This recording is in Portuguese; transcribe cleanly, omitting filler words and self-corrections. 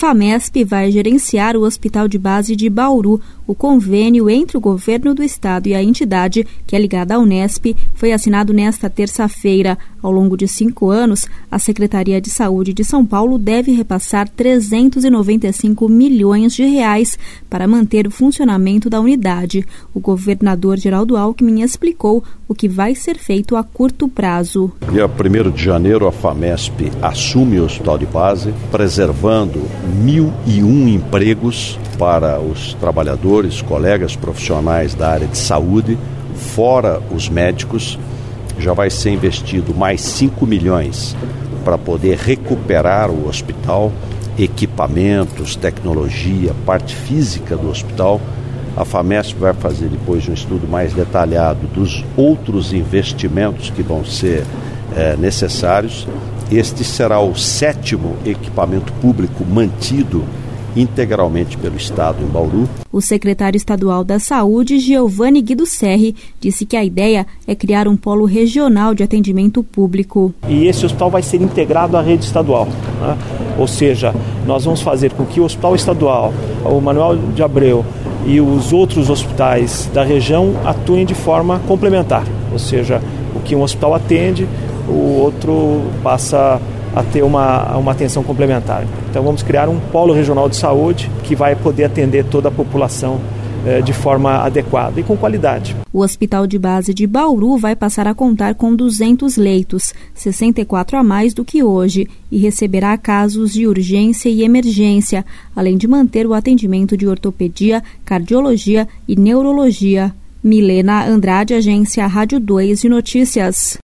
FAMESP vai gerenciar o Hospital de Base de Bauru. O convênio entre o governo do estado e a entidade, que é ligada à Unesp, foi assinado nesta terça-feira. Ao longo de 5 anos, a Secretaria de Saúde de São Paulo deve repassar 395 milhões de reais para manter o funcionamento da unidade. O governador Geraldo Alckmin explicou o que vai ser feito a curto prazo. Dia 1º de janeiro, a FAMESP assume o Hospital de Base, preservando 1.001 empregos para os trabalhadores, colegas profissionais da área de saúde, fora os médicos. Já vai ser investido mais 5 milhões para poder recuperar o hospital, equipamentos, tecnologia, parte física do hospital. A FAMESP vai fazer depois um estudo mais detalhado dos outros investimentos que vão ser necessários. Este será o 7º equipamento público mantido integralmente pelo Estado em Bauru. O secretário estadual da Saúde, Giovanni Guido Serri, disse que a ideia é criar um polo regional de atendimento público. E esse hospital vai ser integrado à rede estadual, né? Ou seja, nós vamos fazer com que o Hospital Estadual, o Manuel de Abreu e os outros hospitais da região atuem de forma complementar. Ou seja, o que um hospital atende, o outro passa a ter uma atenção complementar. Então vamos criar um polo regional de saúde que vai poder atender toda a população de forma adequada e com qualidade. O Hospital de Base de Bauru vai passar a contar com 200 leitos, 64 a mais do que hoje, e receberá casos de urgência e emergência, além de manter o atendimento de ortopedia, cardiologia e neurologia. Milena Andrade, Agência Rádio 2 de Notícias.